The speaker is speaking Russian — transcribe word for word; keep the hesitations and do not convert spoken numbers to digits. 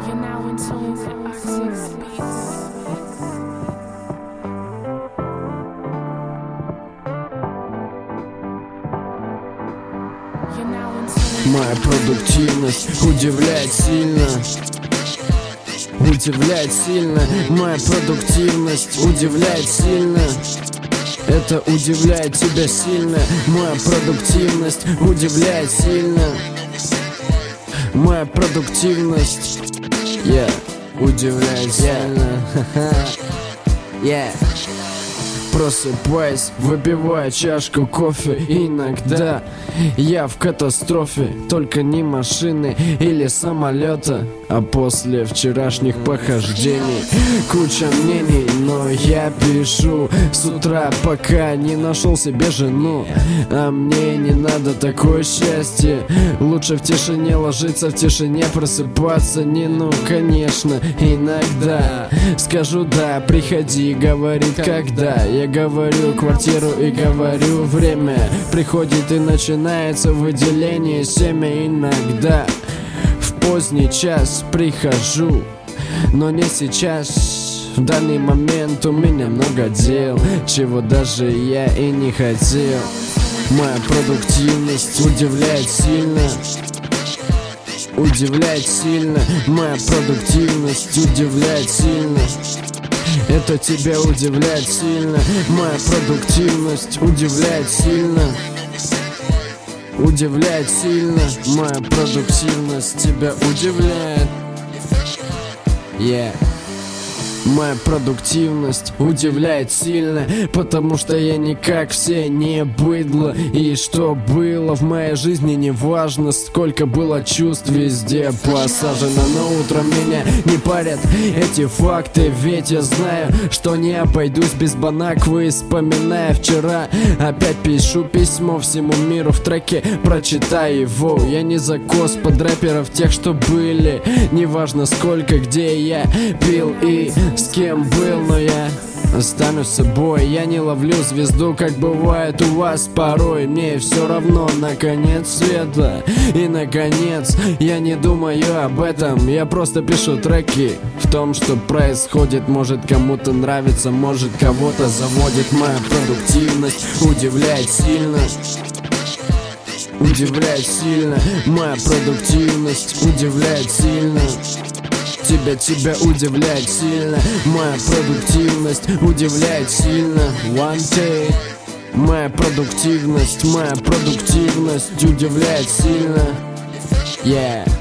You're now in tune with Arctic Beats. You're now in tune. Моя продуктивность удивляет сильно. Удивляет сильно. Моя продуктивность удивляет сильно. Это удивляет тебя сильно. Моя продуктивность удивляет сильно. Моя продуктивность, yeah, удивляет сильно. Yeah. Просыпаясь, выпивая чашку кофе. Иногда я в катастрофе. Только не машины или самолета, а после вчерашних похождений куча мнений, но я пишу с утра, пока не нашел себе жену. А мне не надо такое счастье. Лучше в тишине ложиться, в тишине просыпаться. Не, ну конечно, иногда скажу да, приходи, говорит когда. Я говорю квартиру и говорю время. Приходит и начинается выделение семя. Иногда в поздний час прихожу, но не сейчас. В данный момент у меня много дел, чего даже я и не хотел. Моя продуктивность удивляет сильно. Удивляет сильно. Моя продуктивность удивляет сильно. Это тебя удивляет сильно. Моя продуктивность удивляет сильно. Удивляет сильно. Моя продуктивность тебя удивляет. Yeah. Моя продуктивность удивляет сильно, потому что я не как все, не быдло. И что было в моей жизни не важно, сколько было чувств везде посажено. Но утром меня не парят эти факты, ведь я знаю, что не обойдусь без банаквы. Вспоминая вчера, опять пишу письмо всему миру в треке, прочитай его. Я не закос под рэперов тех, что были. Неважно сколько, где я пил и с кем был, но я останусь собой. Я не ловлю звезду, как бывает у вас порой. Мне все равно на конец света. И наконец, я не думаю об этом. Я просто пишу треки. В том, что происходит, может кому-то нравится, может кого-то заводит. Моя продуктивность удивляет сильно. Удивляет сильно. Моя продуктивность удивляет сильно. Тебя, тебя удивляет сильно. Моя продуктивность удивляет сильно. One day. Моя продуктивность, моя продуктивность удивляет сильно. Yeah.